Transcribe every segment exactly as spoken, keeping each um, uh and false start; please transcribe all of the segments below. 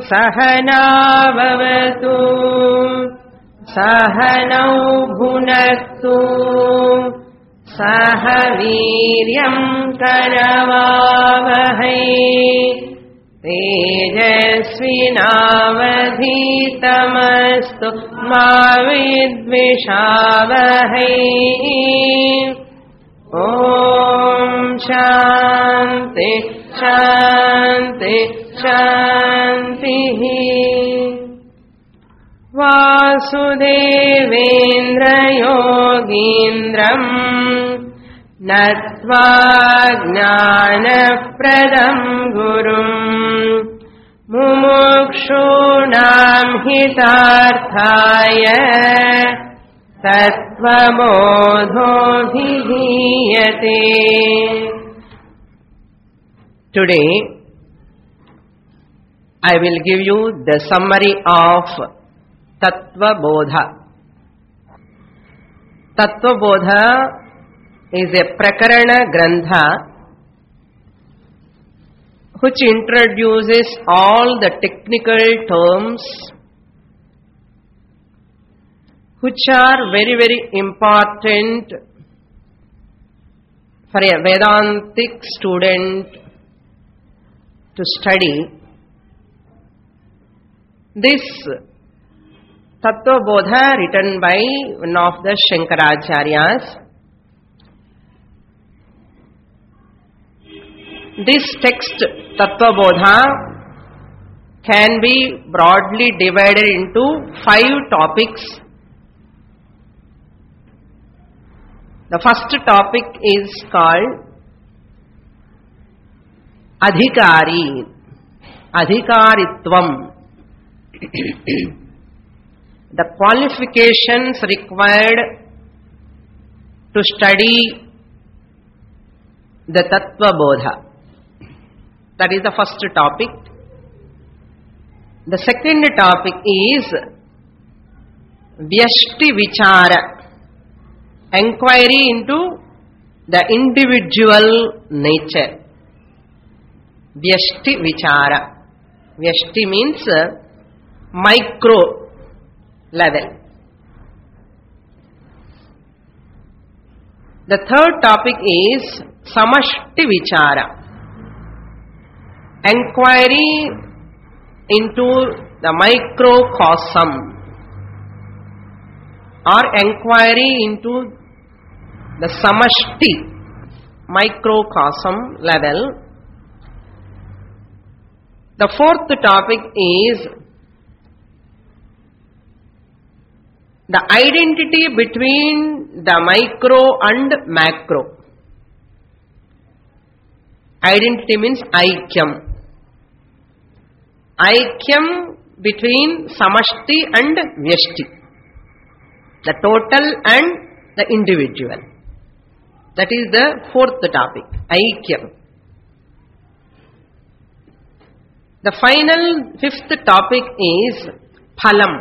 सहना भवतु सहनौ भुनक्तु सह वीर्यं करवावहै तेजस्विनावधीतमस्तु मा विद्विषावहै। ॐ शान्ति शान्ति शान्तिः। वासुदेवेन्द्रयोगीन्द्रम् नत्वा ज्ञानप्रदं गुरुम् मुमुक्षूणां हितार्थाय तत्त्वबोधोऽभिधीयते। Today I will give you the summary of Tattva Bodha. Tattva Bodha is a Prakarana Grantha which introduces all the technical terms which are very very important for a Vedantic student to study. This Tattva Bodha written by one of the Shankaracharyas. This text Tattva Bodha can be broadly divided into five topics. The first topic is called Adhikari, Adhikaritvam. The qualifications required to study the Tattva Bodha. That is the first topic. The second topic is Vyashti Vichara, enquiry into the individual nature. Vyashti Vichara. Vyashti means micro level. The third topic is Samashti Vichara, enquiry into the microcosm or enquiry into the Samashti microcosm level. The fourth topic is the identity between the micro and macro. Identity means aikyam. Aikyam between Samashti and Vyashti, the total and the individual. That is the fourth topic, aikyam. The final fifth topic is phalam,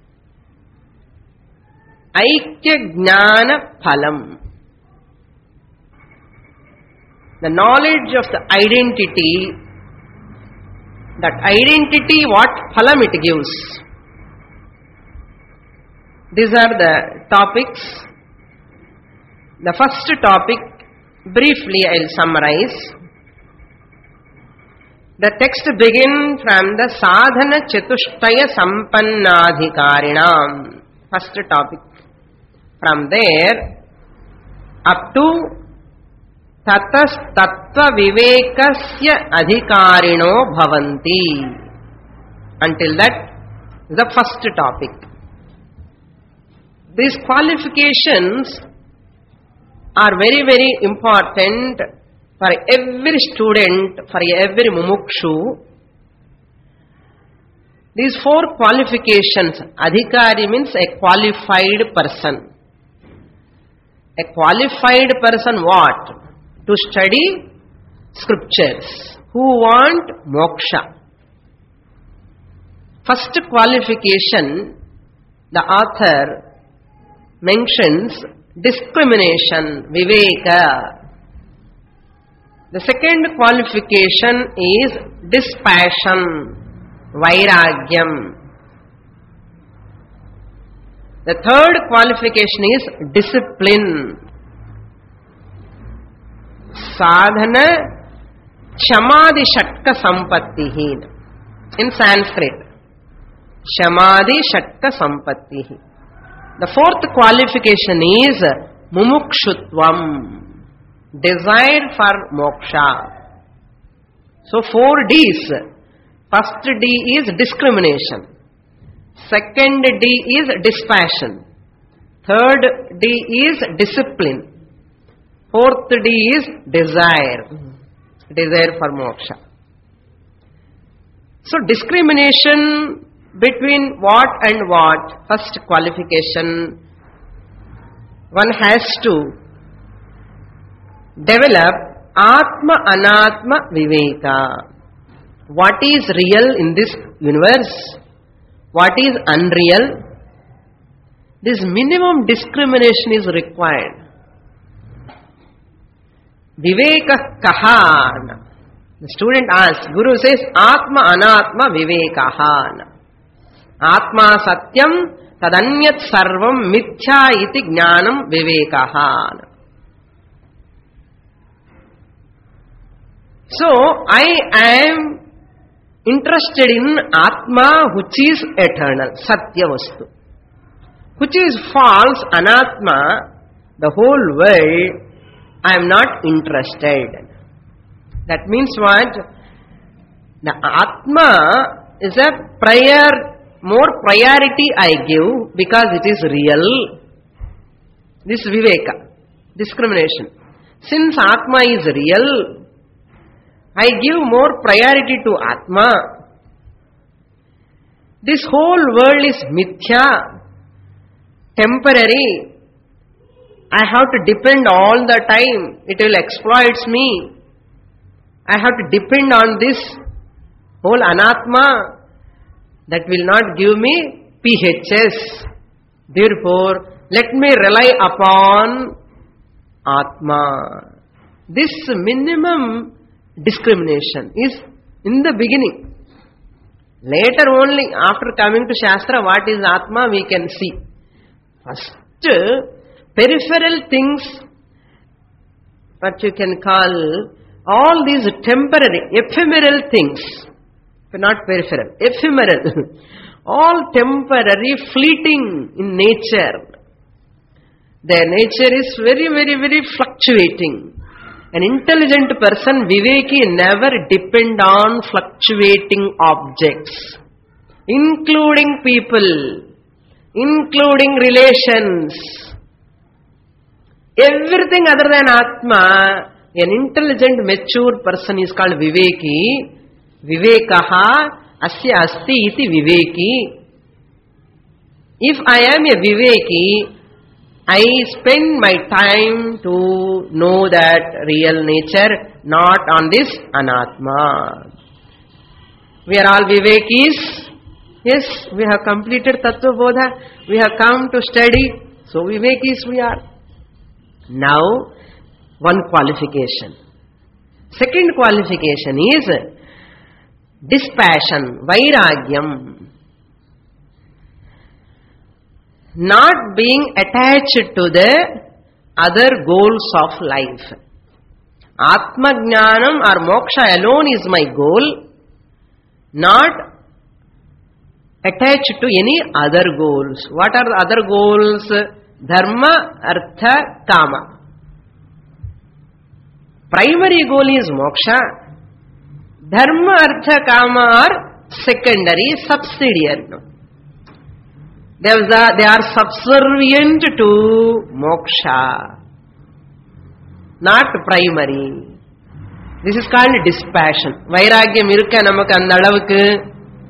aikya jnana phalam, the knowledge of the identity. That identity, what phalam it gives. These are the topics. The first topic, briefly I will summarize. The text begins from the sadhana chatushtaya sampannadhikarinam. First topic. From there up to tatas tattva vivekasya adhikarino bhavanti. Until that, the first topic. These qualifications are very very important for every student, for every mumukshu. These four qualifications, adhikari means a qualified person. A qualified person what? To study scriptures, who want moksha. First qualification, the author mentions discrimination, viveka. The second qualification is dispassion, vairagyam. The third qualification is discipline. Sadhana Shamadi Shatka Sampattihi. In Sanskrit, Shamadi Shatka Sampattihi. The fourth qualification is Mumukshutvam, desire for moksha. So four D's. First D is discrimination. Second D is dispassion. Third D is discipline. Fourth D is desire. Desire for moksha. So discrimination between what and what? First qualification, one has to develop Atma Anatma Viveka. What is real in this universe? What is unreal? This minimum discrimination is required. Viveka kahana. The student asks, Guru says, Atma Anatma Vivekahana. Atma Satyam Tadanyat Sarvam Mithya Iti Jnanam Vivekahana. So, I am interested in Atma which is eternal, Satya Vastu. Which is false, Anatma, the whole world, I am not interested. That means what? The Atma is a prior, more priority I give because it is real. This Viveka, discrimination. Since Atma is real, I give more priority to Atma. This whole world is mithya, temporary. I have to depend all the time. It will exploit me. I have to depend on this whole Anatma that will not give me P H S. Therefore, let me rely upon Atma. This minimum discrimination is in the beginning. Later only, after coming to Shastra, what is Atma we can see. First, peripheral things, what you can call, all these temporary, ephemeral things, not peripheral, ephemeral, all temporary, fleeting in nature. Their nature is very, very, very fluctuating. An intelligent person, Viveki, never depend on fluctuating objects, including people, including relations, everything other than Atma. An intelligent, mature person is called Viveki. Vivekaha asya asti iti Viveki. If I am a Viveki, I spend my time to know that real nature, not on this Anatma. We are all Vivekis. Yes, we have completed Tattva Bodha. We have come to study. So Vivekis we are. Now, one qualification. Second qualification is dispassion, vairagyam. Not being attached to the other goals of life. Atma Jnanam or moksha alone is my goal, not attached to any other goals. What are the other goals? Dharma, Artha, Kama. Primary goal is moksha. Dharma, Artha, Kama are secondary, subsidiary. They are subservient to moksha, not primary. This is called dispassion. Vairagyam irukka namakku andha alavukku.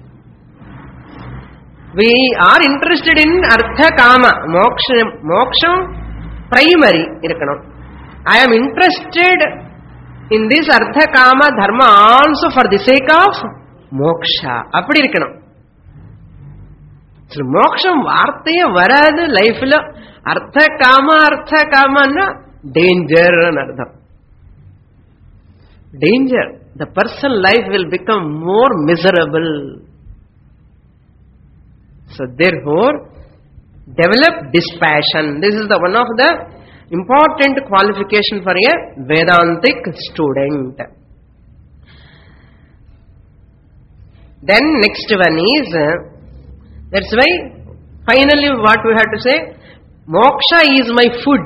We are interested in Artha Kama, moksha, moksha primary irukkanum. I am interested in this Artha Kama Dharma also for the sake of moksha. Appadi irukkanum. Moksham vartaya varadu life lo Artha Kama Artha Kama na danger anardham. Danger. The person life will become more miserable. So therefore, develop dispassion. This is the one of the important qualification for a Vedantic student. Then next one is, that's why finally what we have to say, moksha is my food.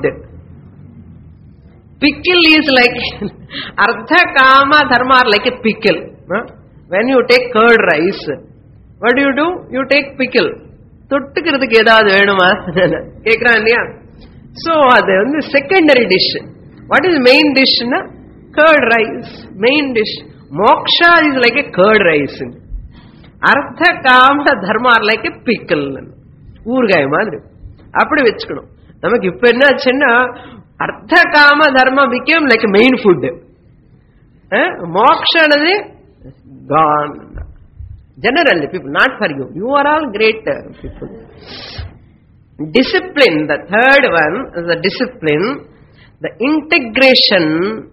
Pickle is like, artha, kama, dharma are like a pickle. When you take curd rice, what do you do? You take pickle. Tottukkiradhukku edavadhu venuma? Kekraniya? So, adu the secondary dish. What is main dish? Na? Curd rice. Main dish. Moksha is like a curd rice. Artha, kama, dharma are like a pickle. Oorgai madri. Appadi vechukonu. Namak ipo enna achinna, artha, kama, dharma became like a main food. Eh? Moksha anadi gone. Generally, people, not for you. You are all great people. Discipline, the third one is the discipline, the integration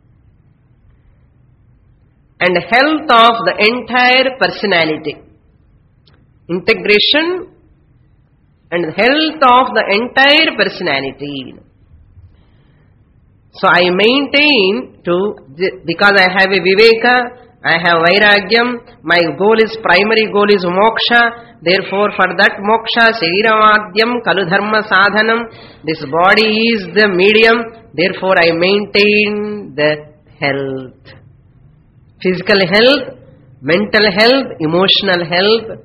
and health of the entire personality. Integration and health of the entire personality. So I maintain to, because I have a viveka, I have vairagyam, my goal is, primary goal is moksha, therefore for that moksha, shariravadyam, kaludharma sadhanam, this body is the medium, therefore I maintain the health. Physical health, mental health, emotional health,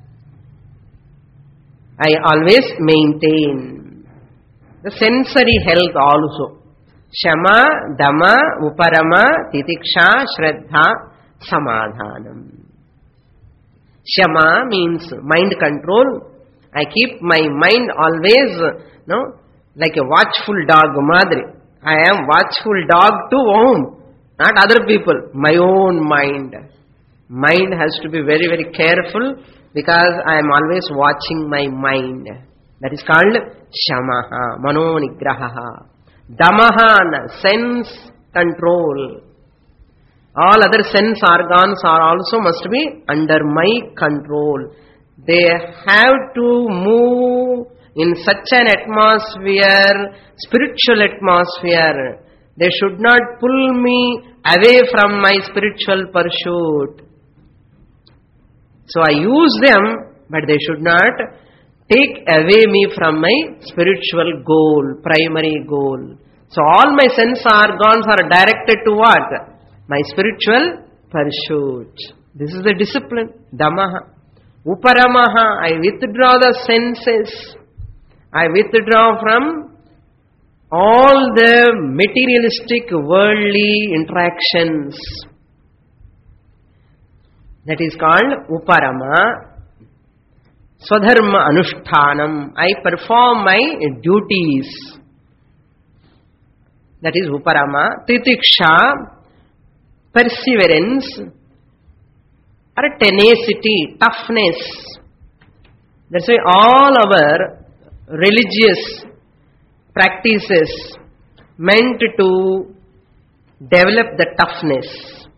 I always maintain. The sensory health also. Shama, Dama, Uparama, Titiksha, Shraddha, Samadhanam. Shama means mind control. I keep my mind always, no, like a watchful dog, madri. I am watchful dog to whom? Not other people, my own mind. Mind has to be very, very careful because I am always watching my mind. That is called Shamaha, Mano Nigraha. Damaha, sense control. All other sense organs are also must be under my control. They have to move in such an atmosphere, spiritual atmosphere. They should not pull me away from my spiritual pursuit. So I use them, but they should not take away me from my spiritual goal, primary goal. So all my sense organs are directed to what? My spiritual pursuit. This is the discipline. Damaha. Uparamaha. I withdraw the senses. I withdraw from all the materialistic worldly interactions. That is called Uparama. Swadharma Anushtanam. I perform my duties. That is Uparama. Titiksha. Perseverance or tenacity, toughness. That's why all our religious practices meant to develop the toughness.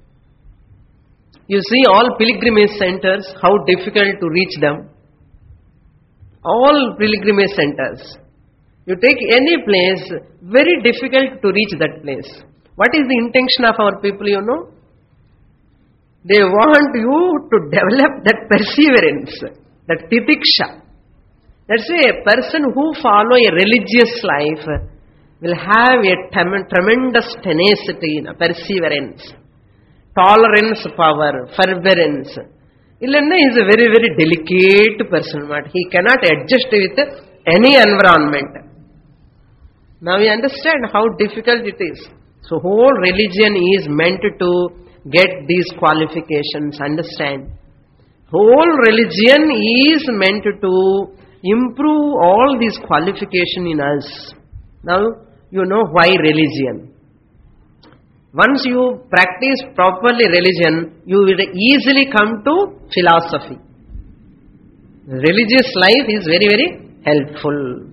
You see all pilgrimage centers, how difficult to reach them. All pilgrimage centers. You take any place, very difficult to reach that place. What is the intention of our people, you know? They want you to develop that perseverance, that titiksha. That's why a person who follow a religious life will have a tremendous tenacity, perseverance, tolerance power, forbearance. Illanna is a very, very delicate person. He cannot adjust with any environment. Now we understand how difficult it is. So whole religion is meant to get these qualifications, understand. Whole religion is meant to improve all these qualifications in us. Now you know why religion. Once you practice properly religion, you will easily come to philosophy. Religious life is very, very helpful.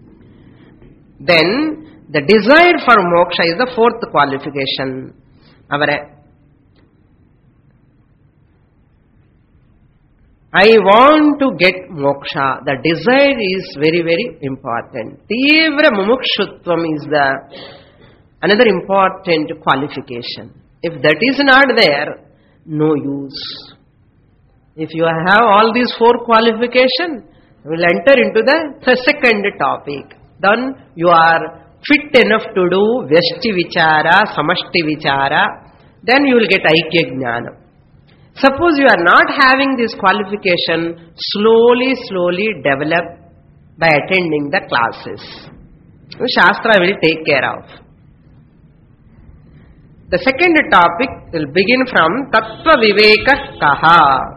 Then the desire for moksha is the fourth qualification. Our I want to get moksha. The desire is very, very important. Tivra mumukshutvam is the another important qualification. If that is not there, no use. If you have all these four qualifications, you will enter into the, the second topic. Then you are fit enough to do Vyashti Vichara, Samashti Vichara. Then you will get Aikya Jnana. Suppose you are not having this qualification, slowly, slowly develop by attending the classes. Shastra will take care of. The second topic will begin from Tattva Viveka Kaha.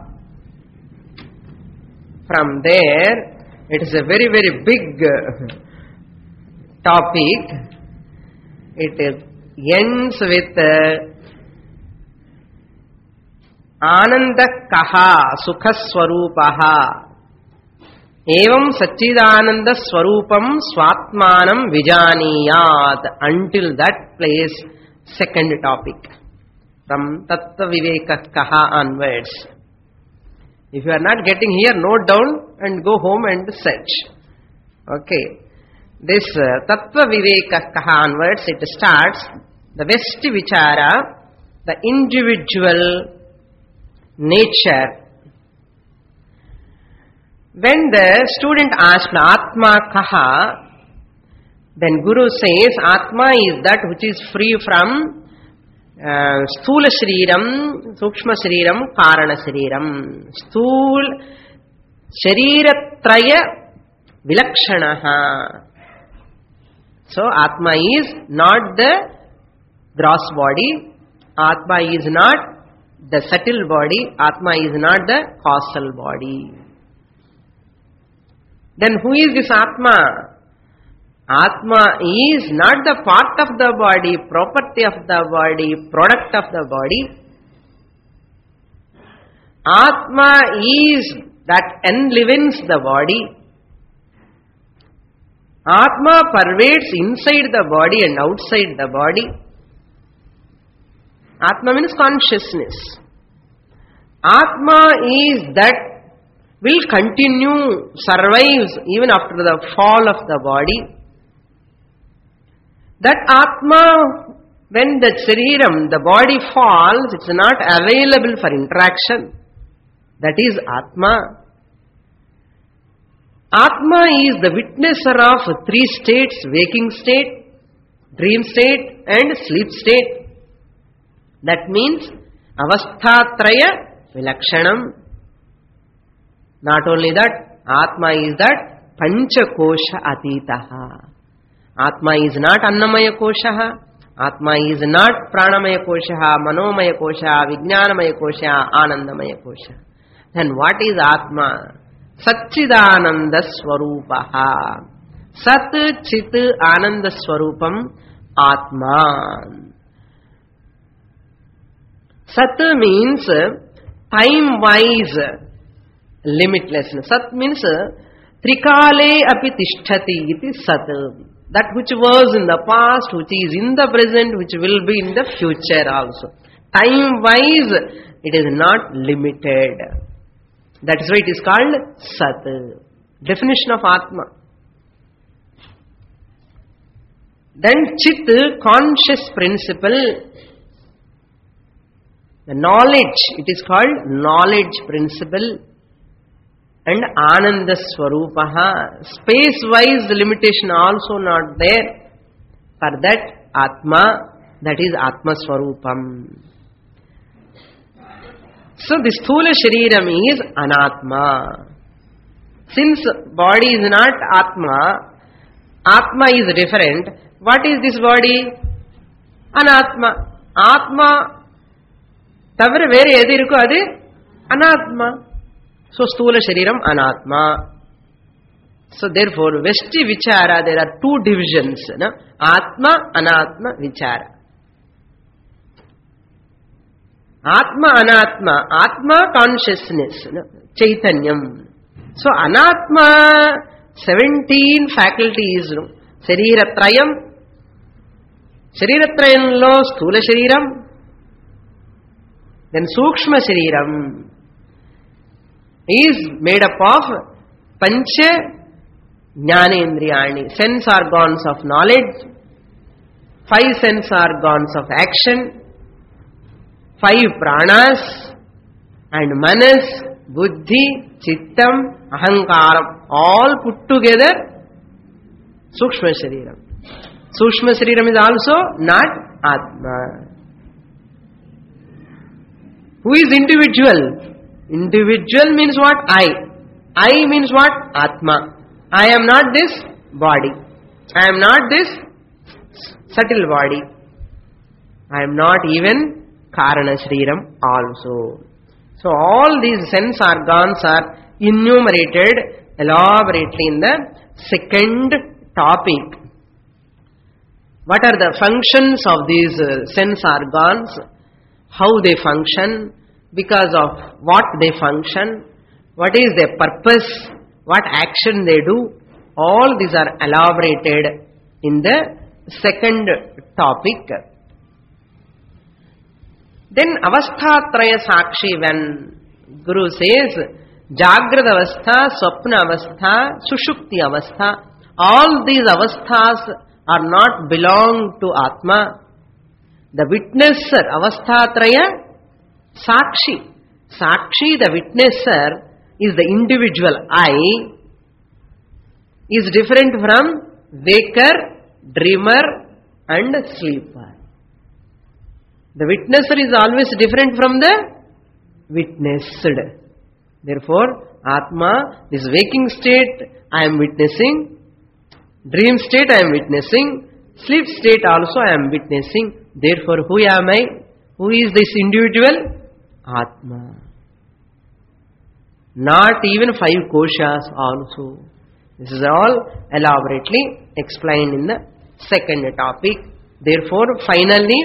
From there, it is a very, very big topic. It ends with uh, Ananda Kaha Sukha Swarupaha Evam Satchidananda Swarupam Swatmanam Vijaniyat. Until that place, second topic. From Tattva Viveka Kaha onwards. If you are not getting here, note down and go home and search. Okay. This uh, Tattva Viveka Kaha onwards, it starts the Vyashti Vichara, the individual nature. When the student asks Atma Kaha, then Guru says Atma is that which is free from uh, Sthula Shriram, Sukshma Shriram, Karana Shriram. Sthul Shariratraya Vilakshanaha. So Atma is not the gross body, Atma is not the subtle body, Atma is not the causal body. Then who is this Atma? Atma is not the part of the body, property of the body, product of the body. Atma is that enlivens the body. Atma pervades inside the body and outside the body. Atma means consciousness. Atma is that will continue, survives even after the fall of the body. That Atma, when the Shariram, the body falls, it's not available for interaction. That is Atma. Atma is the witnesser of three states, waking state, dream state and sleep state. That means avasthatraya vilakshanam. Not only that, Atma is that panchakosha atitaha. Atma is not annamaya kosha, Atma is not pranamaya kosha, manomaya kosha, vijnanamaya kosha, anandamaya kosha. Then what is Atma? Satchidananda Swarupaha. Sat Chit Ananda Swarupam Atma. Sat means time-wise limitlessness. Sat means Trikale api tishtati iti Sat. That which was in the past, which is in the present, which will be in the future also. Time-wise, it is not limited. That is why it is called Sat. Definition of Atma. Then Chit, conscious principle. The knowledge, it is called knowledge principle. And Ananda Swarupaha. Space-wise limitation also not there. For that Atma, that is Atma Swarupam. So this Sthula Shariram is Anatma. Since body is not Atma, Atma is different. What is this body? Anatma. Atma tavara vere edu irukku adu Anatma. So Sthula Shariram Anatma. So therefore Vyashti Vichara, there are two divisions. No? Atma, Anatma, Vichara. Atma, Anatma. Atma, consciousness. No? Chaitanyam. So Anatma, seventeen faculties. No? Shariratrayam. Shariratrayamlo Sthula Shariram. Then Sukshma Shariram. is made up of pancha jnanendriyani, sense organs of knowledge, five sense organs of action, five pranas, and manas, buddhi, chittam, ahankaram, all put together sukshma shariram. Sukshma shariram is also not Atma. Who is individual? Individual means what? I. I means what? Atma. I am not this body. I am not this subtle body. I am not even Karana Shriram also. So all these sense organs are enumerated elaborately in the second topic. What are the functions of these uh, sense organs? How they function? Because of what they function? What is their purpose? What action they do? All these are elaborated in the second topic. Then avasthatraya sakshi, when Guru says Jagrata avastha, Swapna avastha, Sushupti avastha, all these avasthas are not belong to Atma. The witnesser, avasthatraya sakshi. Sakshi, the witnesser, is the individual I, is different from waker, dreamer and sleeper. The witnesser is always different from the witnessed. Therefore, Atma, this waking state I am witnessing, dream state I am witnessing, sleep state also I am witnessing. Therefore, who am I? Who is this individual? Atma. Not even five koshas also. This is all elaborately explained in the second topic. Therefore, finally,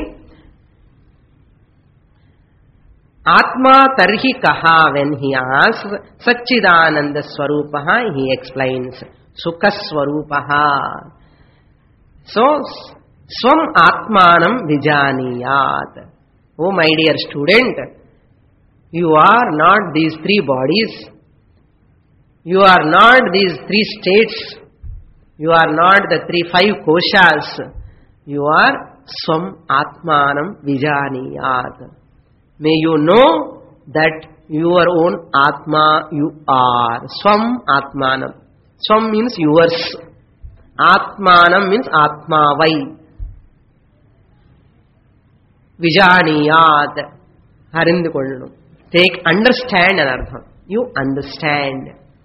Atma tarhi kaha, when he asks, Satchidananda Swarupaha, he explains, Sukha Swarupaha. So, Swam Atmanam Vijaniyat. Oh my dear student, you are not these three bodies. You are not these three states. You are not the three five koshas. You are Swam Atmanam Vijaniyat. May you know that your own Atma you are. Swam Atmanam. Swam means yours. Atmanam means Atmavai. Vijaniyat. Harindukollu. Take understand anartham. You understand.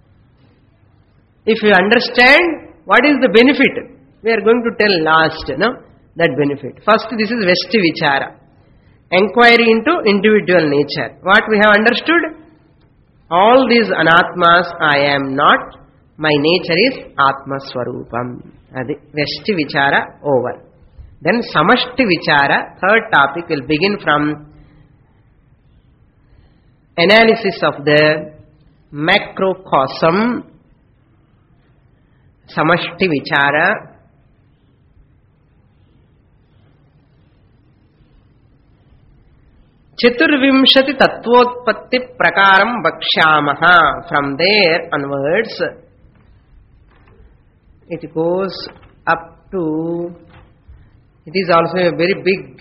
If you understand, what is the benefit? We are going to tell last, no? That benefit. First, this is Veshti Vichara. Enquiry into individual nature. What we have understood? All these anatmas, I am not. My nature is Atma Swarupam. Adi Veshti Vichara over. Then Samashti Vichara, third topic, will begin from analysis of the macrocosm. Samashti Vichara. Chaturvimshati Tattvotpatti Prakaram Bakshamaha. From there onwards, it goes up to, it is also a very big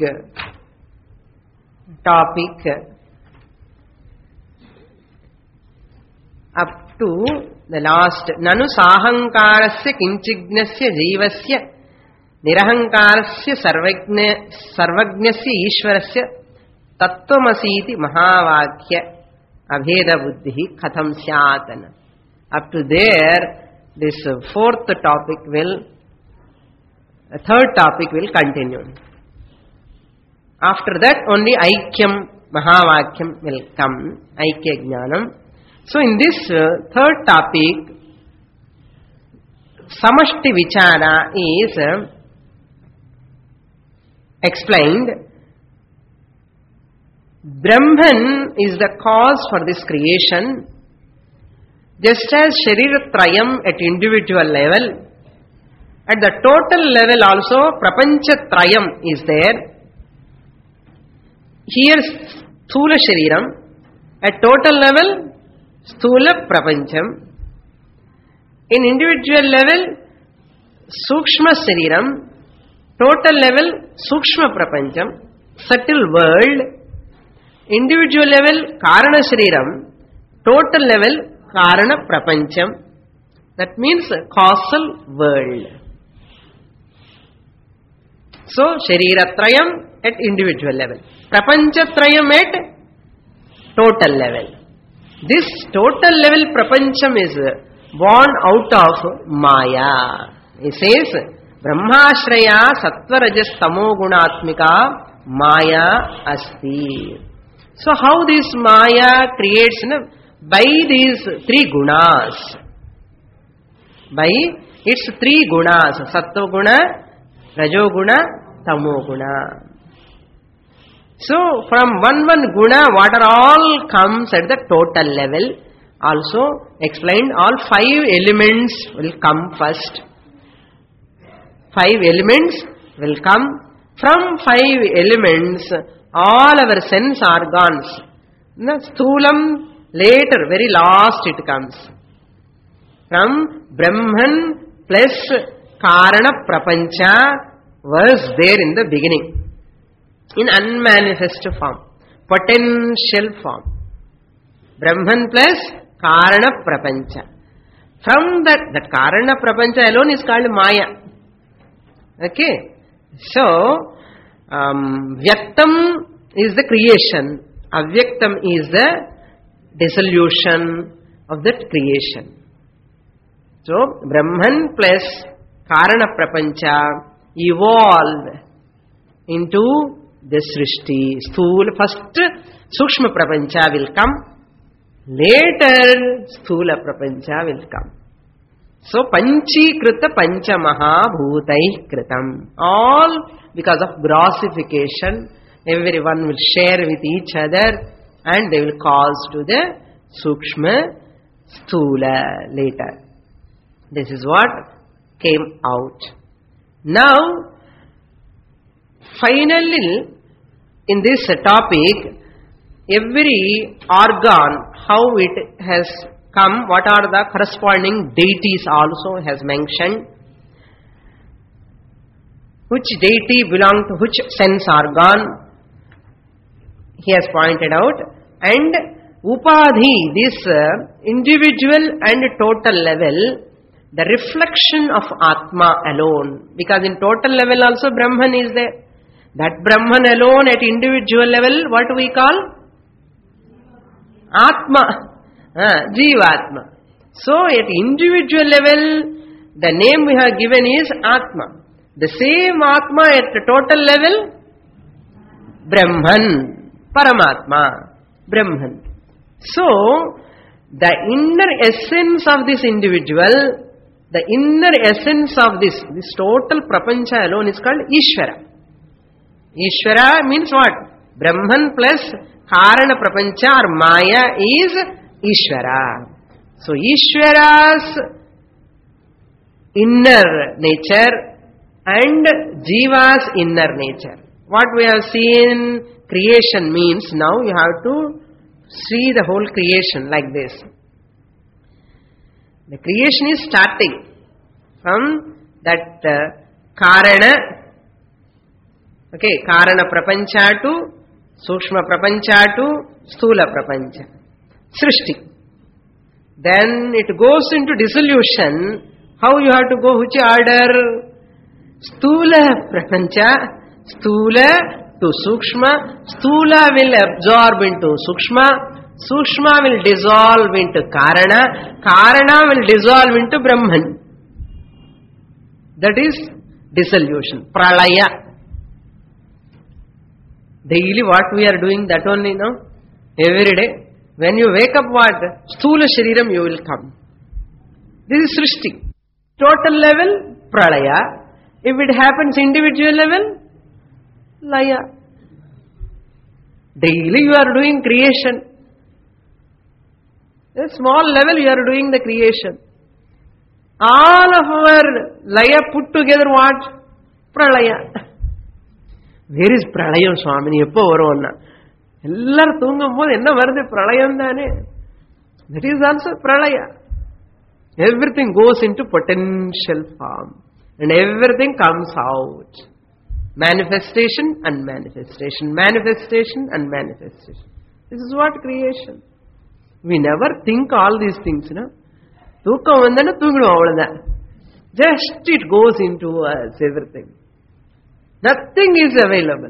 topic, up to the last. Nanu sahankarasya kinchignasya jivasya nirahankarasya sarvajnasya ishvarasya tattvamasiti mahavakya abheda buddhi katham syatana. Up to there, this fourth topic will, third topic will continue. After that, only Aikyam Mahavakyam will come, Aikya Jnanam. So in this uh, third topic, Samashti Vichara is uh, explained. Brahman is the cause for this creation. Just as Sharira Trayam at individual level, at the total level also Prapancha Trayam is there. Here Sthula Shariram, at total level Sthula Prapancham. In individual level, Sukshma Shariram. Total level, Sukshma Prapancham. Subtle world. Individual level, Karana Shariram. Total level, Karana Prapancham. That means causal world. So, Shariratrayam at individual level. Prapanchatrayam at total level. This total level Prapancham is born out of Maya. He says, Brahmashraya Sattva-Rajas Tamo Gunatmika Maya Asti. So, how this Maya creates? You know, by these three gunas. By its three gunas. Sattva guna, Rajo guna, Tamo guna. So, from one one guna, what are all comes at the total level. Also explained, all five elements will come first. Five elements will come. From five elements, all our sense organs. The sthulam, later, very last it comes. From Brahman plus Karana Prapancha was there in the beginning. In unmanifest form, potential form. Brahman plus Karana Prapancha. From that, that Karana Prapancha alone is called Maya. Okay. So, um, Vyaktam is the creation. Avyaktam is the dissolution of that creation. So, Brahman plus Karana Prapancha evolved into the Srishti. Sthula, first Sukshma Prapancha will come. Later Sthula Prapancha will come. So Panchikrita Panchamaha Bhutai Kritam. All because of grossification. Everyone will share with each other and they will cause to the Sukshma Sthula later. This is what came out. Now, finally, in this topic, every organ, how it has come, what are the corresponding deities also has mentioned. Which deity belong to which sense organ, he has pointed out. And Upadhi, this uh, individual and total level, the reflection of Atma alone. Because in total level also Brahman is there. That Brahman alone at individual level, what we call? Atma. Ah, Jivatma. So at individual level, the name we have given is Atma. The same Atma at the total level, Brahman, Paramatma, Brahman. So, the inner essence of this individual, the inner essence of this, this total prapancha alone is called Ishvara. Ishvara means what? Brahman plus Karana prapancha or Maya is Ishvara. So, Ishvara's inner nature and Jiva's inner nature. What we have seen, creation means, now you have to see the whole creation like this. The creation is starting from that uh, Karana, okay, Karana Prapancha to Sukshma Prapancha to Sthula Prapancha, Srishti. Then it goes into dissolution. How you have to go, which order? Sthula Prapancha, Sthula to Sukshma, Sthula will absorb into Sukshma, Sukshma will dissolve into Karana, Karana will dissolve into Brahman. That is dissolution, Pralaya. Daily what we are doing, that only now, every day. When you wake up, what? Sthula Shariram you will come. This is Srishti. Total level, Pralaya. If it happens individual level, Laya. Daily you are doing creation. At a small level you are doing the creation. All of our Laya put together what? Pralaya. Where is Pralayam Swamini? Eppo varuvonna? Ellaru thungum bodhu enna varudhu pralayam thane. That is also pralaya. Everything goes into potential form and everything comes out. Manifestation and manifestation, manifestation and manifestation. This is what creation. We never think all these things, you know. Thookam vandana thoongidum avladha. Just it goes into us, everything. Nothing is available.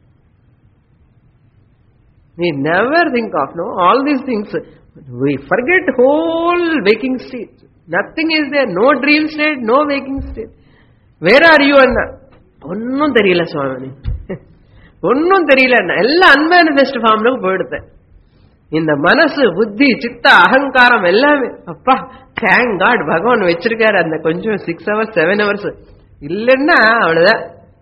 We never think of, no, all these things. We forget whole waking state. Nothing is there. No dream state, no waking state. Where are you, Anna? Onnum theriyala Swami. Onnum theriyala Anna. Ella unmanifest form lo poiduthe. In the manasu, buddhi, chitta, ahankaram, ellame. Appa, thank God, Bhagavan vechirukkaru and konjam six hours, seven hours. Illenna avladha.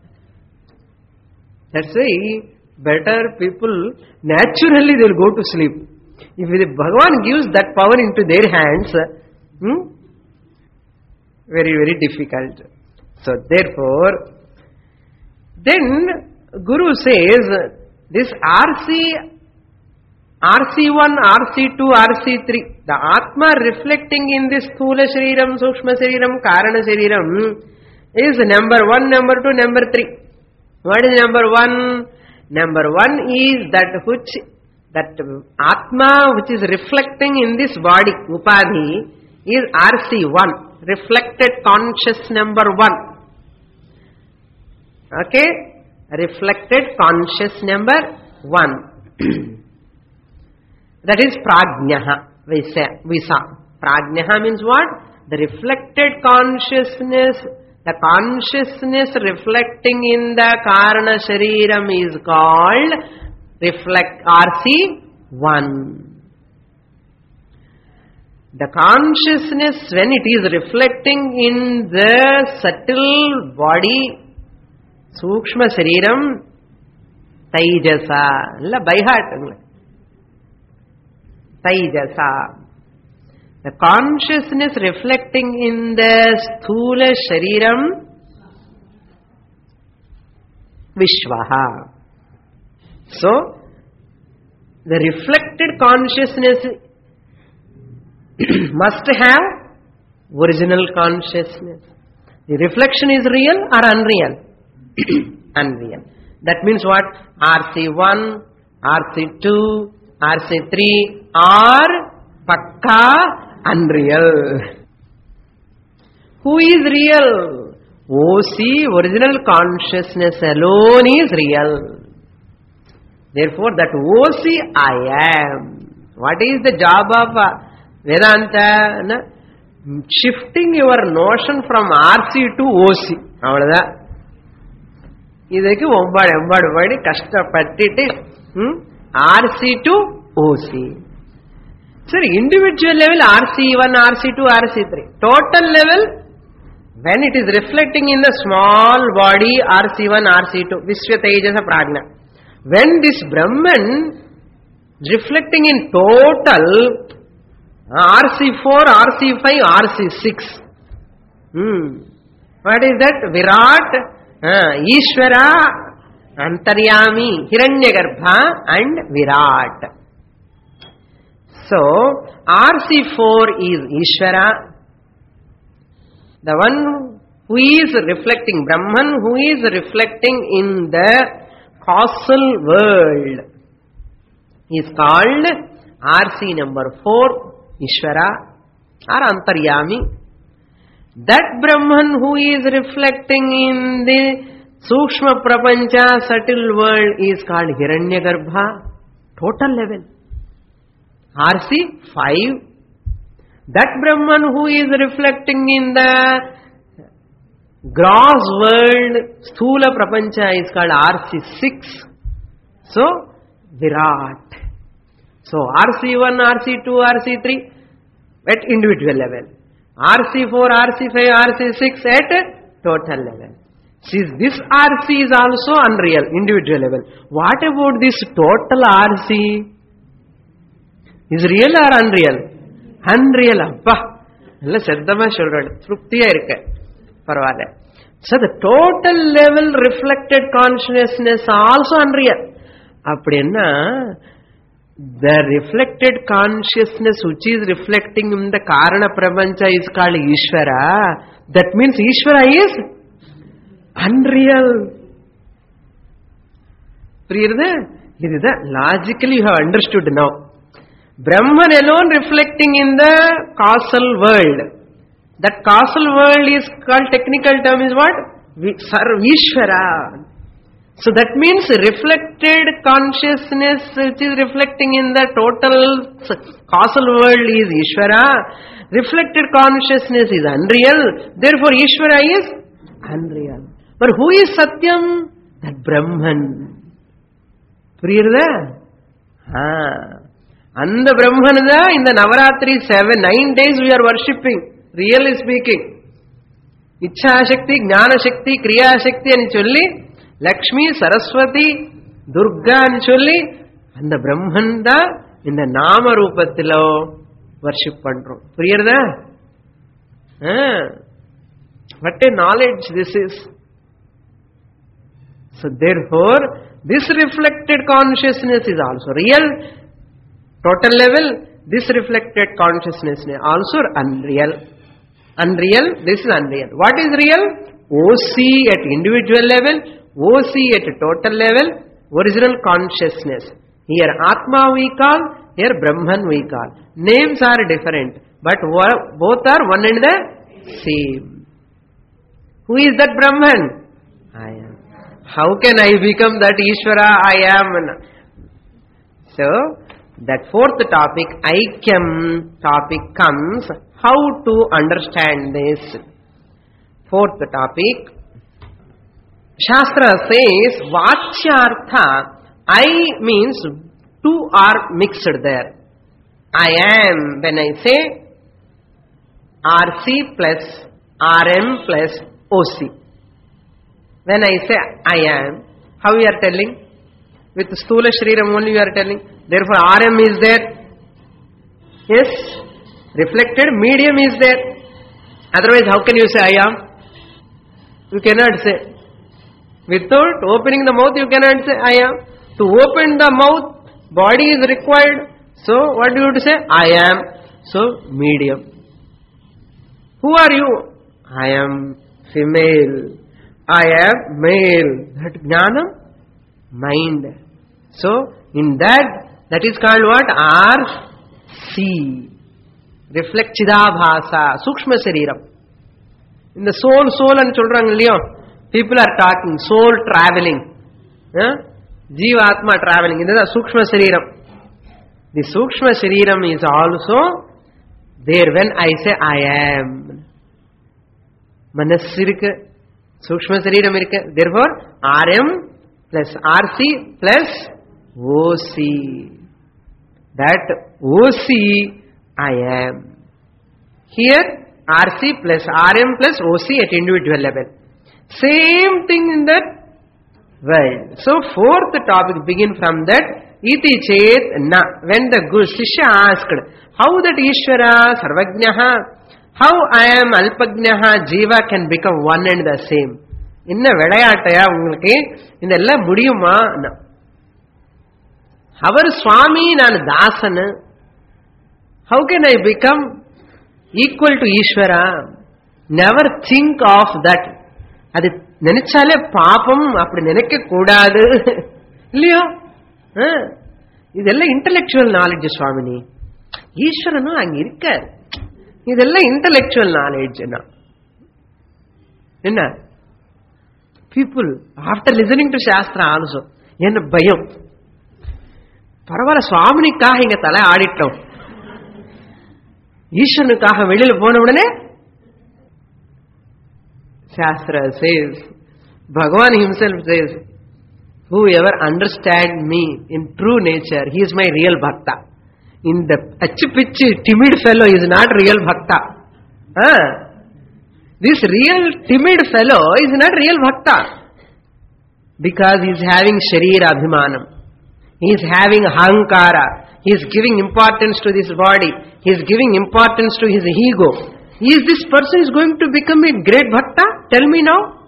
That's why better people naturally they will go to sleep. If Bhagavan gives that power into their hands, hmm, very very difficult. So therefore, then Guru says this R C, R C one, R C two, R C three, the Atma reflecting in this Sthula Shariram, Sukshma Shariram, Karana Shariram is number one, number two, number three. What is number one? Number one is that which, that Atma which is reflecting in this body, Upadhi, is R C one, reflected conscious number one. Okay? Reflected conscious number one. That is Prajnaha, we say, we saw. Prajnaha means what? The reflected consciousness, the consciousness reflecting in the Karana Shariram is called reflect R C one. The consciousness when it is reflecting in the subtle body, Sukshma Shariram, Taijasa, illa by heart. Taijasa. The consciousness reflecting in the Sthula Shariram, Vishwaha. So, the reflected consciousness must have original consciousness. The reflection is real or unreal? Unreal. That means what? R C one, R C two, R C three are pakka unreal. Who is real? O C, original consciousness alone is real. Therefore, that O C, I am. What is the job of uh, Vedanta? Shifting your notion from R C to O C. Avladha. Idhukku ombadu ombadu padi kashtapattittu R C to O C. Sir, individual level R C one, R C two, R C three. Total level, when it is reflecting in the small body R C one, R C two, Vishwa Tejasa Prajna. When this Brahman reflecting in total R C four, R C five, R C six. Hmm. What is that? Virat, uh, Ishvara, Antaryami, Hiranyagarbha and Virat. So, R C four is Ishvara, the one who is reflecting, Brahman who is reflecting in the causal world is called R C number four, Ishvara or Antaryami. That Brahman who is reflecting in the Sukshma Prapancha subtle world is called Hiranyagarbha, total level. R C five. That Brahman who is reflecting in the gross world, Sthula Prapancha is called R C six. So, Virat. So, R C one, R C two, R C three at individual level. R C four, R C five, R C six at total level. See, this R C is also unreal, individual level. What about this total R C? Is real or unreal? Unreal. Appa. Illa saddama solradu. Truptiya irukku. Parvale. So the total level reflected consciousness also unreal. Appadina The reflected consciousness which is reflecting in the Karana Prapancha is called Ishvara. That means Ishvara is unreal. Logically you have understood now. Brahman alone reflecting in the causal world. That causal world is called, technical term is what? Sarvishvara. So that means reflected consciousness which is reflecting in the total causal world is Ishvara. Reflected consciousness is unreal. Therefore Ishvara is unreal. But who is Satyam? That Brahman. Priyarada? Ah. And the Brahmanada in the Navaratri seven, nine days we are worshipping. Really speaking. Ichha Shakti, Jnana Shakti, Kriya Shakti ani cholli, Lakshmi, Saraswati, Durga ani cholli, and the Brahmanada in the Nama Rupathilo worship pandrom. Priyarada? Ah. What a knowledge this is. So therefore, this reflected consciousness is also real. Total level, this reflected consciousness is also unreal. Unreal, this is unreal. What is real? O C at individual level, O C at total level, original consciousness. Here Atma we call, here Brahman we call. Names are different, but both are one and the same. Who is that Brahman? I am. How can I become that Ishvara? I am. So, that fourth topic, Aikyam topic comes, how to understand this. Fourth topic, Shastra says, Vachyartha, I means two are mixed there. I am, when I say R C plus R M plus O C. When I say I am, how you are telling? With Sthula Shriram only you are telling. Therefore R M is there. Yes. Reflected medium is there. Otherwise how can you say I am? You cannot say. Without opening the mouth you cannot say I am. To open the mouth, body is required. So what do you have to say? I am. So medium. Who are you? I am female. I am male. That jnana? Mind. So in that, that is called what? R C. Reflect Chidabhasa. Sukshma Shariram. In the soul, soul and children, people are talking. Soul traveling. Yeah? Jiva Atma traveling. In the Sukshma Shariram. The Sukshma Shariram is also there when I say I am. Manasirika. Sukshma Shariram irukku. Therefore, R M plus R C plus O C. That O C I am. Here R C plus R M plus O C at individual level. Same thing in that world. So fourth topic begin from that. Iti chet na. When the Guru Shishya asked, how that Ishvara Sarvajnaha, how I am Alpajnaha, Jiva can become one and the same. Inna vedayataya ungalke indella mudiyuma. Our Swami nan Dasana. How can I become equal to Ishvara? Never think of that. Adi nenichale papam appadi nenekka koodadu. Illiyo? Idella intellectual knowledge Swamini. Ishvara no ange irukkaru. Idella intellectual knowledge na. Enna? People, after listening to Shastra also, enna bayam. Paravala Swaminikkaga inga thala aadittom. Ishvaranukkaga velila pona udane Shastra says, Bhagavan himself says, whoever understands me in true nature, he is my real bhakta. In the achi-pichi timid fellow is not real bhakta. Ah. This real timid fellow is not real bhakta. Because he is having sharira abhimanam. He is having hankara. He is giving importance to this body. He is giving importance to his ego. Is this person is going to become a great bhakta? Tell me now.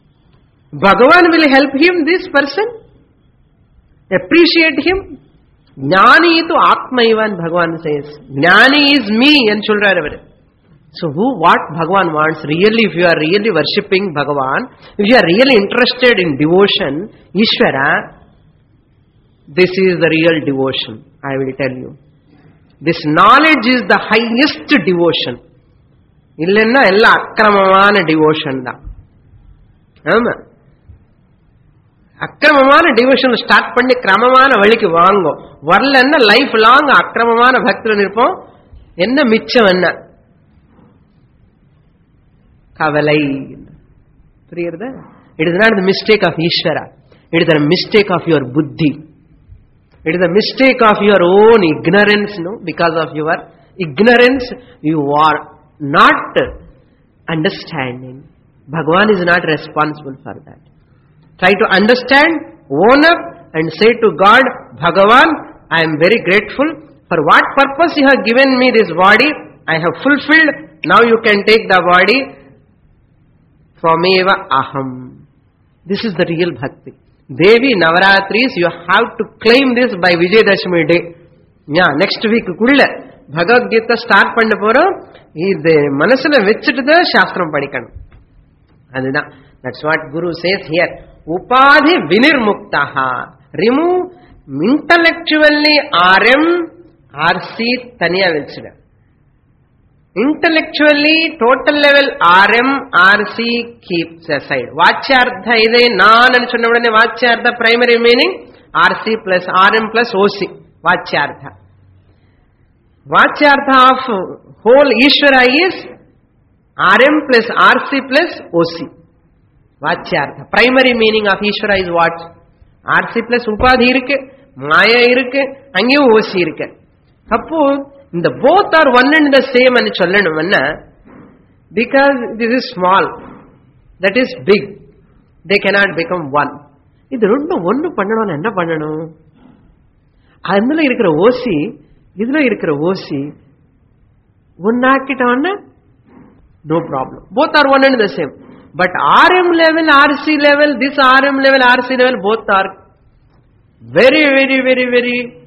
Bhagavan will help him, this person. Appreciate him. Jnani tu Atmaiva, and Bhagavan says. Jnani is me, and Chulra. So who, what Bhagavan wants, really, if you are really worshipping Bhagavan, if you are really interested in devotion, Ishvara, this is the real devotion, I will tell you. This knowledge is the highest devotion. Illenna ella akramamana devotion da. Ama. Akramamana devotion start panni kramamana valiki vaango. Varlenna life long akramamana bhaktila nirpom. Enna michavanna. Kavalai. It is not the mistake of Ishvara. It is the mistake of your buddhi. It is the mistake of your own ignorance, no? Because of your ignorance, you are not understanding. Bhagavan is not responsible for that. Try to understand, own up and say to God, Bhagavan, I am very grateful. For what purpose you have given me this body, I have fulfilled. Now you can take the body. Tvameva aham. This is the real bhakti. Devi Navaratris, you have to claim this by Vijayadashami day. Yeah, next week kulla Bhagavad Gita start panna porom. Idu manasula vechittu shastram padikkanum. Adina, that's what Guru says here. Upadhi vinirmuktaha. Remove intellectually R M, R C taniya vechida. Intellectually, total level R M, R C keeps aside. Vachyartha ide nan ani chonnavadane vachyartha primary meaning R C plus R M plus O C. Vachyartha. Vachyartha of whole Ishvara is R M plus R C plus O C. Vachyartha. Primary meaning of Ishvara is what? R C plus Upadhi irukke, Maya irukke, angeyu O C irukke. Suppose the both are one and the same and chollanum, because this is small, that is big, they cannot become one. This is one pannanum enna pannanum. Andula irukra O C, idhula irukra O C, one akitavana, no problem. Both are one and the same. But R M level, R C level, this R M level, R C level, both are very, very, very, very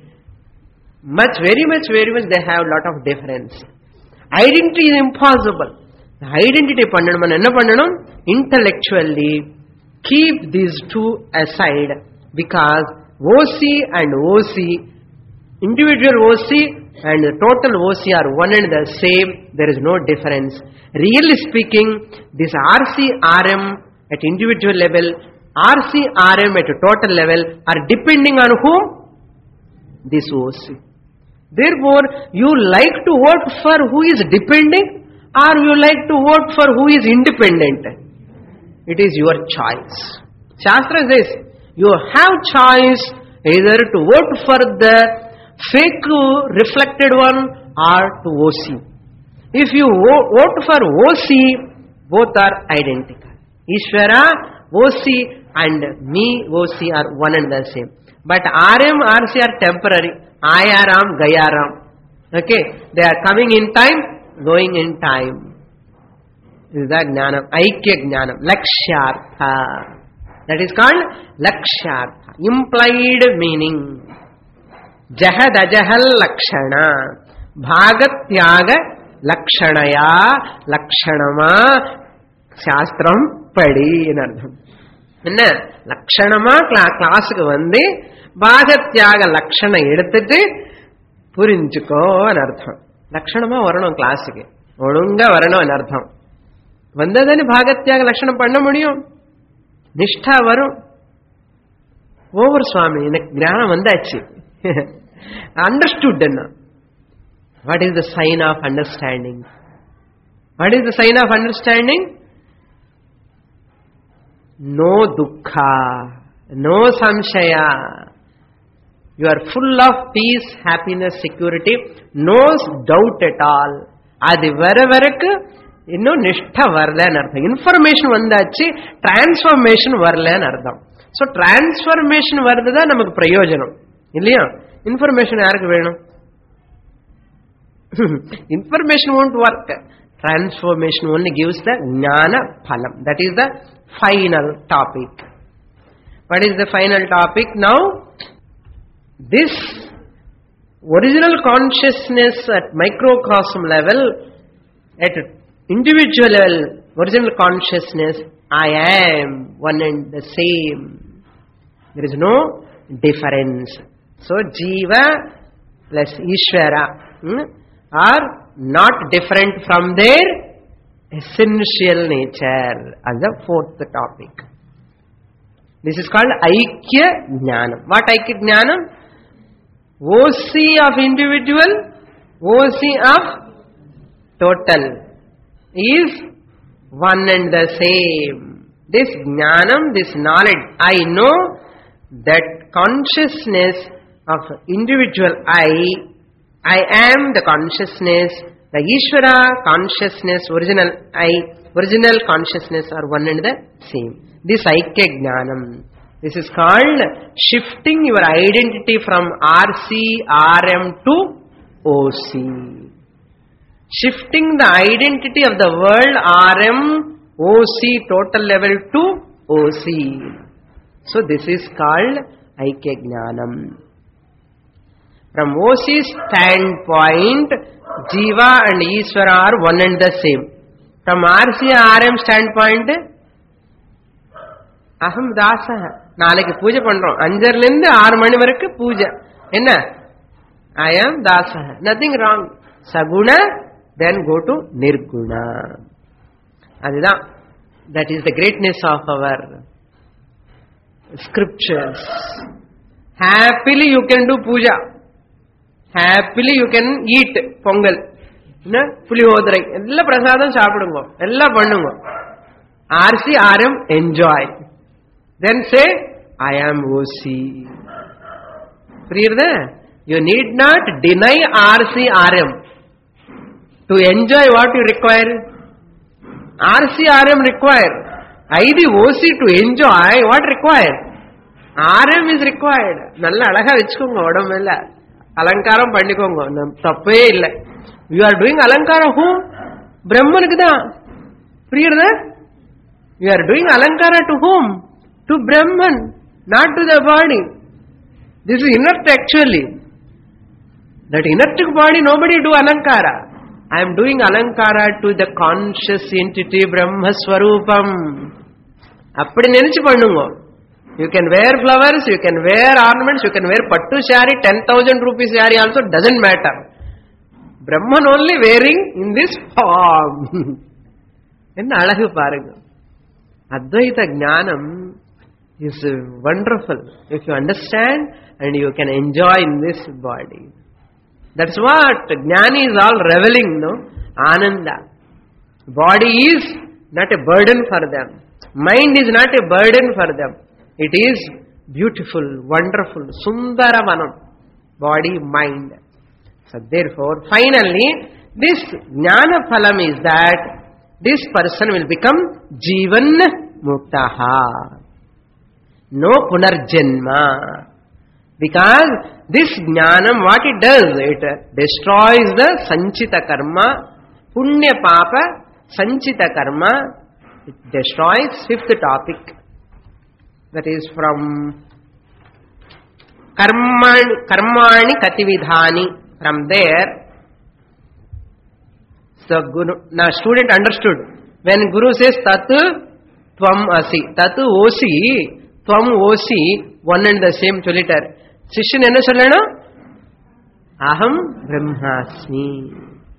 much, very much, very much, they have a lot of difference. Identity is impossible. The identity pannanam enna pannanum? Intellectually keep these two aside, because O C and O C, individual O C and the total O C are one and the same. There is no difference. Really speaking, this R C R M at individual level, R C R M at a total level are depending on whom? This O C. Therefore, you like to vote for who is depending, or you like to vote for who is independent. It is your choice. Shastra says, you have choice either to vote for the fake reflected one or to O C. If you vote for O C, both are identical. Ishvara, O C and me, O C are one and the same. But R M, R C are temporary. Ayaram, Gayaram. Okay, they are coming in time, going in time. This is the Jnanam, Aikya Jnanam, Lakshyartha. That is called Lakshyartha. Implied meaning. Jahad Ajahal Lakshana. Bhagatyaga Lakshanaya Lakshanama Shastram Padi in Ardham. Lakshanama class vande Bhagatyaga Lakshana edutittu purinchuko and artham. Lakshanama varanam class ke. Odunga varanam and artham. Vandadani Bhagatyaga Lakshana panna mudiyum. Nishtha varum. Over Swami in a gnana vandachi. Understood then. What is the sign of understanding? What is the sign of understanding? No dukkha, no samshaya. You are full of peace, happiness, security, no doubt at all. Adi vera verakku inno nishtha varla an artham. Information vandachi, transformation varla an artham. So transformation vardada namak prayojanam. Illaya? Information yarku venum? Information won't work. Transformation only gives the jnana phalam. That is the final topic. What is the final topic now? This original consciousness at microcosm level, at individual level, original consciousness, I am one and the same. There is no difference. So, Jiva plus Ishvara hmm, are not different from their essential nature as the fourth topic. This is called Aikya Jnanam. What Aikya Jnanam? O C of individual, O C of total is one and the same. This Jnanam, this knowledge, I know that consciousness of individual I, I am the consciousness, the Ishvara consciousness, original I, original consciousness are one and the same. This Aikya Jnanam. This is called shifting your identity from R C, R M to O C. Shifting the identity of the world R M, O C, total level to O C. So this is called Aikya Jnanam. From O C standpoint, Jiva and Ishvara are one and the same. From R C, R M standpoint, Aham Dasaha. நாளைக்கு பூஜை பண்றோம் அஞ்சர்ல இருந்து ஆறு மணி வரைக்கும் பூஜை என்ன I am Dasaha. Nothing wrong. Saguna, then go to Nirguna. அதுதான். That is the greatness of our scriptures. Happily you can do puja. Happily you can eat pongal. என்ன புளியோதரை எல்லா பிரசாதம் சாப்பிடுங்க எல்லாம் பண்ணுங்க R C R M enjoy. Then say, I am O C. Clear? You need not deny R C R M. To enjoy what you require? R C R M require. I the O C to enjoy what require? R M is required. நல்ல அழகா வெச்சுக்கோங்க உடம்பெல்ல. அலங்காரம் பண்ணிக்கோங்க. தப்பே இல்ல. You are doing alankara who? Brahmanuku da. Clear? You are doing alankara to whom? To Brahman, not to the body. This is inert actually. That inert body, nobody do alankara. I am doing alankara to the conscious entity Brahma Swarupam. Appadi nenichu pannungo. You can wear flowers, you can wear ornaments, you can wear pattu saree, ten thousand rupees saree also, doesn't matter. Brahman only wearing in this form. Enna alagu parunga. Advaita Jnanam is wonderful if you understand and you can enjoy in this body. That's what Jnani is all reveling, no? Ananda. Body is not a burden for them. Mind is not a burden for them. It is beautiful, wonderful, Sundaravanam. Body, mind. So therefore, finally, this Jnana Phalam is that this person will become Jivan Muktaha. No Punarjanma. Because this Jnanam, what it does, it destroys the Sanchita Karma, Punya Papa, Sanchita Karma, it destroys fifth topic. That is from Karmani, Karmani Katividhani. From there, the Guru, now student understood. When Guru says Tatu Tvam Asi, Tatu Osi, Tvam Osi, one and the same solitar. Sishyan enna sollana? Aham Brahmasmi.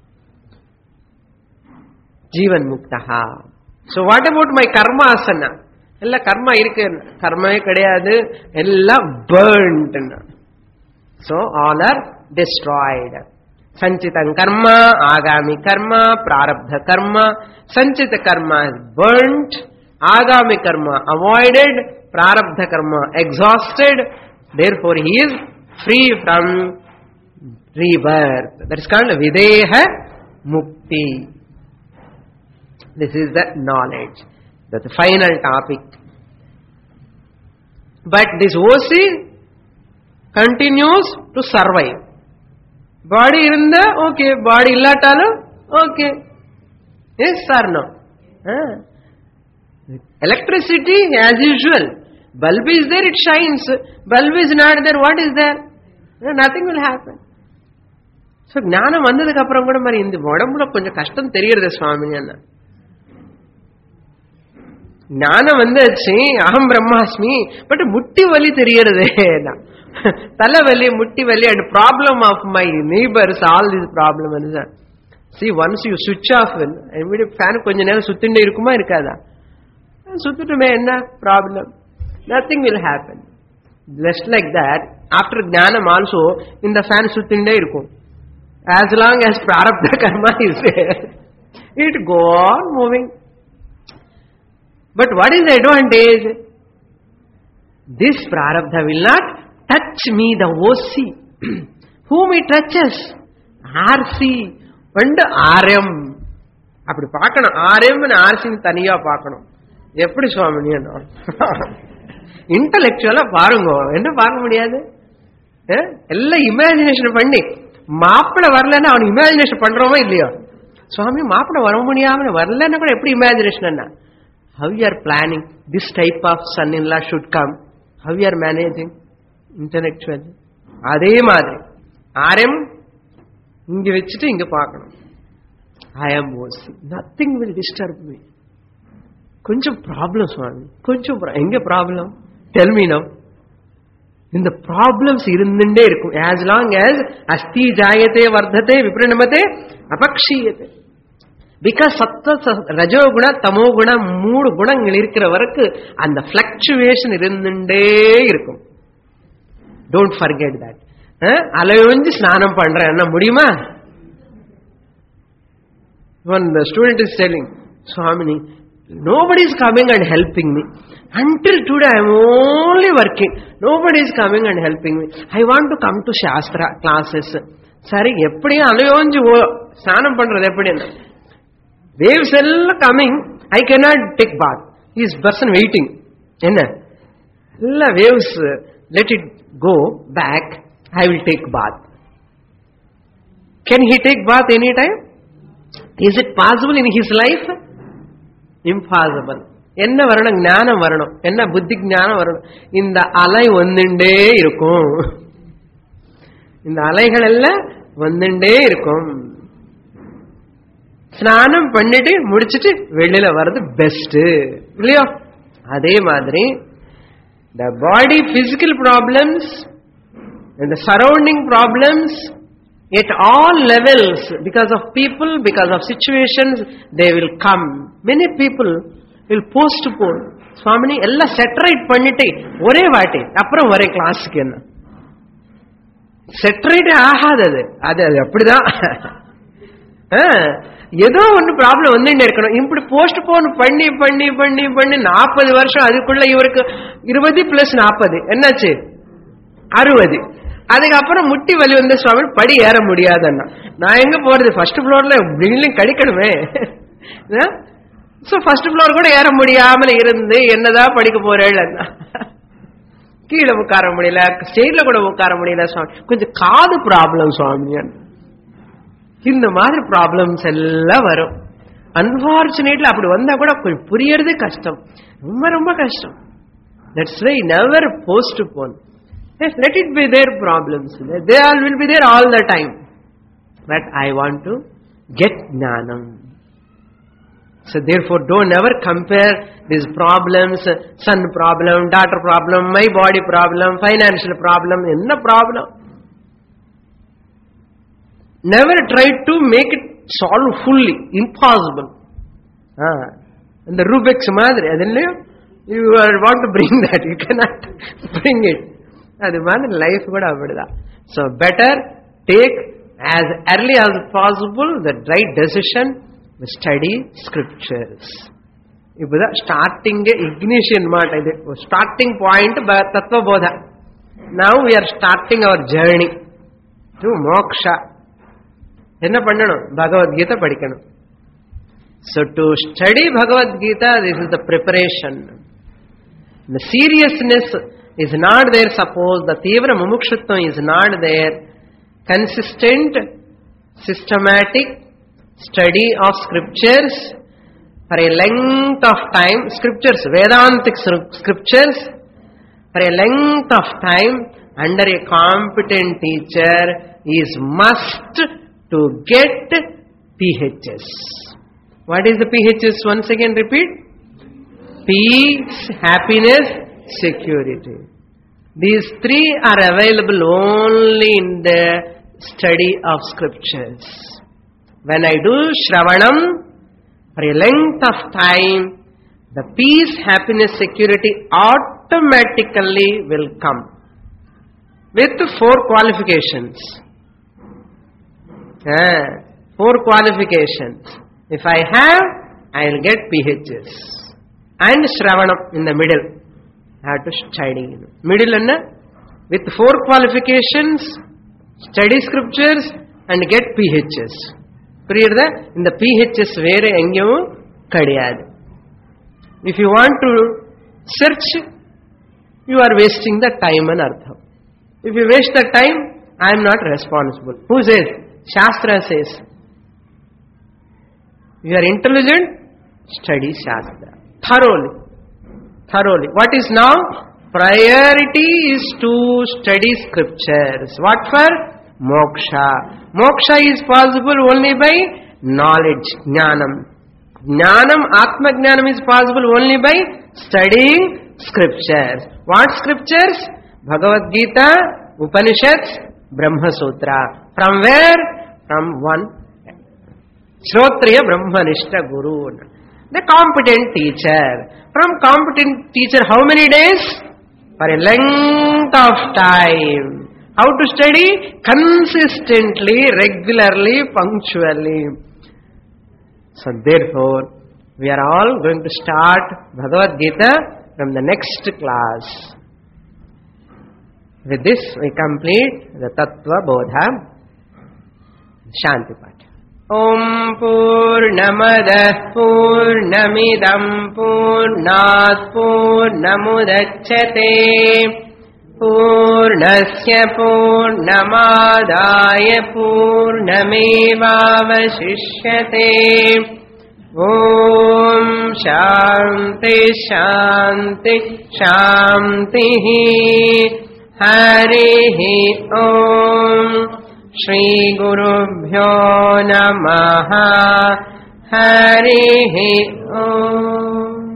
Jivan Muktaha. So what about my karma asana? Ella karma irukku. Karma kadiyadu. Ella burnt. So all are destroyed. Sanchitan karma, agami karma, prarabdha karma. Sanchita karma is burnt. Agami karma avoided. Prarabdha karma exhausted. Therefore he is free from rebirth. That is called Videha Mukti. This is the knowledge. That's the final topic. But this O C continues to survive. Body irunda, okay. Body illatalu, okay. Yes or no? Ah. Electricity as usual. Bulb is there, it shines. Bulb is not there, what is there? Nothing will happen. So ஞானம் வந்ததுக்கு அப்புறம் கூட மாதிரி இந்த உடம்புல கொஞ்சம் கஷ்டம் தெரியறது சுவாமி. என்ன ஞானம் வந்தாச்சு, அகம் பிரம்மாஸ்மி, பட் முட்டி வலி தெரியறது, தலைவலி, முட்டி வலி, and problem of my neighbours, all this problem. See, once you switch off, immediate fan கொஞ்ச நேரம் சுத்திண்டே இருக்குமா இருக்காதா? சுத்திட்டுமே என்ன problem? Nothing will happen. Just like that, after jnanam also, in the fan சுத்திண்டே இருக்கும். As long as prarabdha karma is there, it go on moving. But what is the advantage? This prarabdha will not touch me, the O C. Whom it touches? R C and R M. அப்படி பார்க்கணும். R M and R C தனியா பார்க்கணும். எப்படி சுவாமி? இன்டலெக்சுவலா பாருங்க. என்ன பார்க்க முடியாது? எல்லாம் இமேஜினேஷன் பண்ணி, மாப்பிள வரலன்னா அவன் இமேஜினேஷன் பண்றோமோ இல்லையோ, சுவாமி மாப்பிள வர முடியாம வரலன்னா கூட எப்படி இமேஜினேஷன் என்ன? How you are planning this type of son-in-law should come? How you are managing intellectually? அதே மாதிரி ஆரம் இங்க வச்சுட்டு இங்க பார்க்கணும். I am O C. Nothing will disturb me. கொஞ்சம் ப்ராப்ளம் சுவாமி, கொஞ்சம் எங்க ப்ராப்ளம்? Tell me now. இந்த ப்ராப்ளம்ஸ் இருந்துட்டே இருக்கும். As long as அஸ்தி ஜாயதே வர்த்ததே விப்ரணமதே அபக்ஷீயதே. பிகாஸ் சத்வ ரஜோகுண தமோகுண மூணு குணங்கள் இருக்கிற வரைக்கும் அந்த பிளக்சுவேஷன் இருந்துட்டே இருக்கும். Don't forget that. அலையொஞ்சி ஸ்நானம் பண்றேன் என்ன முடியுமா? When the student is telling, Swamini, nobody is coming and helping me. Until today I am only working. Nobody is coming and helping me. I want to come to Shastra classes. சரி, எப்படியும் அலையோஞ்சு ஸ்நானம் பண்றது எப்படி? Waves all coming, I cannot take bath. He is person waiting. Enna? All waves, let it go back. I will take bath. Can he take bath any time? Is it possible in his life? Impossible. Enna varanam ஞானம் வரணும். என்ன புத்தி ஞானம் வரணும். இந்த அலை வந்துண்டே இருக்கும். இந்த அலைகள் எல்லாம் வந்துண்டே இருக்கும். ஸ்நானம் பண்ணிட்டு முடிச்சிட்டு வெளியில வர்றது பெஸ்ட் இல்லையா? அதே மாதிரி the body physical problems and the surrounding problems at all levels, because of people, because of situations, they will come. Many people will postpone. Swamini ella separate பண்ணிட்டு ஒரே வாட்டி அப்புறம் ஒரே கிளாஸ்க்கு என்ன செட்டரேட் ஆகாதது. அது அது அப்படிதான். ஏதோ ஒன்னு ப்ராப்ளம் வந்துட்டே இருக்கணும். இப்படி போஸ்ட் போன் பண்ணி பண்ணி பண்ணி பண்ணி நாற்பது வருஷம், அதுக்குள்ள இவருக்கு இருபது பிளஸ் நாற்பது என்னாச்சு அறுபது. அதுக்கப்புறம் முட்டி வலி வந்த சுவாமி படி ஏற முடியாதுன்னா நான் எங்க போறது? ஃபர்ஸ்ட் ஃப்ளோர்ல பில்டிங் கடிக்கணுமே. சோ ஃபர்ஸ்ட் ஃப்ளோர் கூட ஏற முடியாமல் இருந்து என்னதான் படிக்க போறேன்? கீழே உட்கார முடியல, ஸ்டேட்ல கூட உட்கார முடியல சுவாமி. கொஞ்சம் காது ப்ராப்ளம் சுவாமி. இந்த மாதிரி ப்ராப்ளம்ஸ் எல்லாம் வரும். அன்பார்ச்சுனேட்லி அப்படி வந்தா கூட கொஞ்சம் புரியறது கஷ்டம், ரொம்ப ரொம்ப கஷ்டம். That's why never postpone. Let it be their problems. They all will be there all the time. But I want to get jnanam. So therefore, don't ever compare these problems, son problem, daughter problem, my body problem, financial problem, enna problem. Never try to make it solve fully. Impossible. Ah, and the Rubik's madri, adille you want to bring that, you cannot bring it. அது மாதிரி life கூட அப்படிதான். So better take as early as possible the right decision, study scriptures. இப்பதான் starting ignition மாட். இது starting point தத்துவபோத. Now we are starting our journey to moksha. என்ன பண்ணணும்? பகவத்கீதை படிக்கணும். So to study Bhagavad Gita, this is the preparation. The seriousness is not there. Suppose the Tivra Mumukshutvam is not there. Consistent, systematic study of scriptures for a length of time, scriptures, Vedantic scriptures, for a length of time under a competent teacher is must to get P H S. What is the P H S? Once again repeat. Peace, happiness, security. These three are available only in the study of scriptures. When I do Shravanam, for a length of time, the peace, happiness, security automatically will come. With four qualifications. Ah, four qualifications. If I have, I will get P H S. And Shravanam in the middle. I have to study. Middle and with four qualifications, study scriptures and get P H S. Priyada, in the P H S vere engavu kadiyadu. If you want to search, you are wasting the time and artham. If you waste the time, I am not responsible. Who says? Shastra says. You are intelligent, study Shastra. Thoroughly. Thoroughly. What is now? Priority is to study scriptures. What for? Moksha. Moksha is possible only by knowledge, jnanam. Jnanam, Atma Jnanam is possible only by studying scriptures. What scriptures? Bhagavad Gita, Upanishads, Brahma Sutra. From where? From one Shrotriya Brahmanishta Guru. The competent teacher. From competent teacher how many days? For a length of time. How to study? Consistently, regularly, punctually. So therefore, we are all going to start Bhagavad Gita from the next class. With this, we complete the Tattva Bodha. Shanti Path. Om Purnamada Purnamidam Purnat Purnamudachyate Purnasya Purnamadaya Purnamevavashishyate. Om Shanti Shanti Shanti. Harihi Om. Shri Gurubhyo Namaha. Harihi Om.